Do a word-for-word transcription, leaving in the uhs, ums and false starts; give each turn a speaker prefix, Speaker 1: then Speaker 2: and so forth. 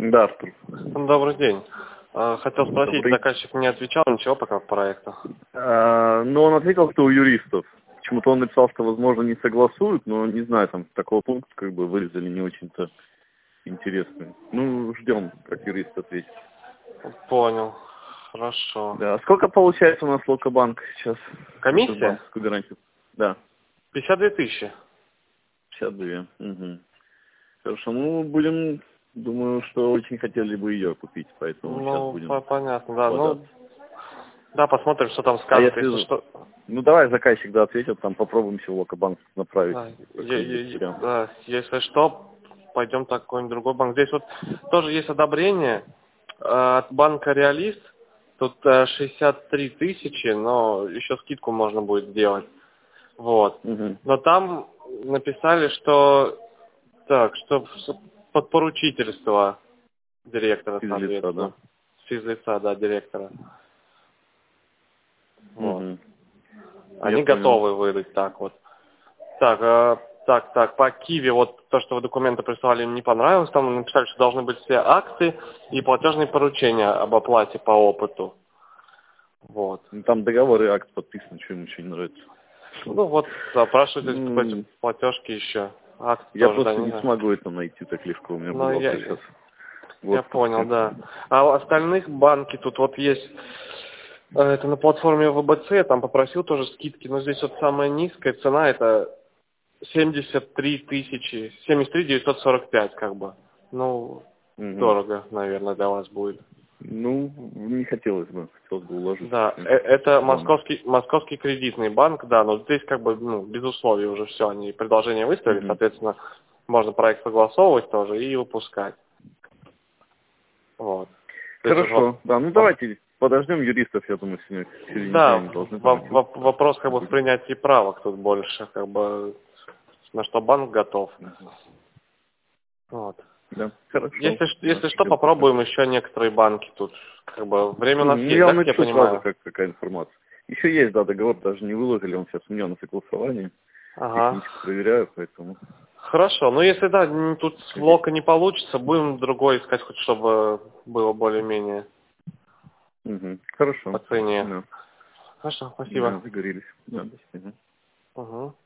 Speaker 1: Да, Артур.
Speaker 2: Добрый день. А, Хотел спросить,
Speaker 1: Добрый.
Speaker 2: заказчик не отвечал ничего пока по проекту?
Speaker 1: А, ну, он ответил, что у юристов. Почему-то он написал, что, возможно, не согласуют, но не знаю, там такого пункта как бы вырезали не очень-то интересный. Ну, ждем, как юрист ответит.
Speaker 2: Понял. Хорошо.
Speaker 1: Да. А сколько получается у нас Локобанк сейчас?
Speaker 2: Комиссия?
Speaker 1: Гарантия. Да,
Speaker 2: пятьдесят две тысячи.
Speaker 1: пятьдесят две. Угу. Хорошо, ну, будем, думаю, что очень хотели бы ее купить, поэтому сейчас
Speaker 2: Ну,
Speaker 1: будем
Speaker 2: по- понятно, да.
Speaker 1: податься.
Speaker 2: Ну, да, посмотрим, что там
Speaker 1: А
Speaker 2: скажут,
Speaker 1: если...
Speaker 2: если что.
Speaker 1: Ну, давай заказчик, да, ответит, там попробуемся в Локобанк направить.
Speaker 2: Да,
Speaker 1: Как
Speaker 2: е-
Speaker 1: есть
Speaker 2: е-
Speaker 1: вариант.
Speaker 2: да, если что, пойдем так в какой-нибудь другой банк. Здесь вот тоже есть одобрение э, от банка Реалист. Тут э, шестьдесят три тысячи, но еще скидку можно будет сделать. Вот.
Speaker 1: Угу.
Speaker 2: Но там написали, что так, что под поручительство директора,
Speaker 1: Физлица, да.
Speaker 2: соответственно. Физлица, да, директора. Вот.
Speaker 1: Угу. Я
Speaker 2: Они
Speaker 1: понял.
Speaker 2: готовы выдать так вот. Так, э, так, так, по Киви, вот то, что вы документы прислали, им не понравилось. Там написали, что должны быть все акты и платежные поручения об оплате по опыту. Вот.
Speaker 1: Ну, там договор и акт подписан, что ему еще не нравится.
Speaker 2: Ну вот, запрашивайте
Speaker 1: Ну,
Speaker 2: эти платежки еще. Акт
Speaker 1: я
Speaker 2: тоже, да,
Speaker 1: просто
Speaker 2: не
Speaker 1: не
Speaker 2: знаю.
Speaker 1: смогу это найти так легко, у меня
Speaker 2: Ну, я,
Speaker 1: бухгалтер сейчас в
Speaker 2: я
Speaker 1: отпуске.
Speaker 2: понял, да. А у остальных банки тут вот есть, э, это на платформе вэ бэ цэ, там попросил тоже скидки, но здесь вот самая низкая цена, это семьдесят три тысячи, семьдесят три девятьсот сорок пять, как бы. Ну,
Speaker 1: Угу.
Speaker 2: дорого, наверное, для вас будет.
Speaker 1: Ну, не хотелось бы, хотелось бы уложиться.
Speaker 2: Да,
Speaker 1: в
Speaker 2: э- это
Speaker 1: банк.
Speaker 2: московский, московский кредитный банк, да, но здесь как бы, ну, без условий уже все, они предложения выставили,
Speaker 1: Угу.
Speaker 2: соответственно, можно проект согласовывать тоже и выпускать. Вот. То есть вот
Speaker 1: Хорошо, да, ну
Speaker 2: воп-
Speaker 1: давайте подождем юристов, я думаю, сегодня в середине дня
Speaker 2: да,
Speaker 1: они должны там
Speaker 2: во-
Speaker 1: отчет.
Speaker 2: во- вопрос как бы в принятии правок тут больше, как бы, на что банк готов. Вот.
Speaker 1: Да, хорошо.
Speaker 2: Если, ш-
Speaker 1: Да,
Speaker 2: если что,
Speaker 1: ждем.
Speaker 2: попробуем еще некоторые банки тут. Как бы время у нас
Speaker 1: Мгм. Ну,
Speaker 2: есть,
Speaker 1: я
Speaker 2: да,
Speaker 1: вам
Speaker 2: как я
Speaker 1: напишу сразу,
Speaker 2: понимаю?
Speaker 1: как какая информация. Еще есть, да, договор, даже не выложили, он сейчас у меня на согласовании.
Speaker 2: Ага.
Speaker 1: Технически проверяю, поэтому...
Speaker 2: Хорошо. Ну, если да, н- тут с
Speaker 1: Окей.
Speaker 2: лока не получится, будем другой искать, хоть чтобы было более-менее
Speaker 1: Угу.
Speaker 2: по
Speaker 1: Хорошо.
Speaker 2: цене.
Speaker 1: Да.
Speaker 2: Хорошо,
Speaker 1: Да,
Speaker 2: спасибо.
Speaker 1: загорелись. Да, до свидания.
Speaker 2: Угу.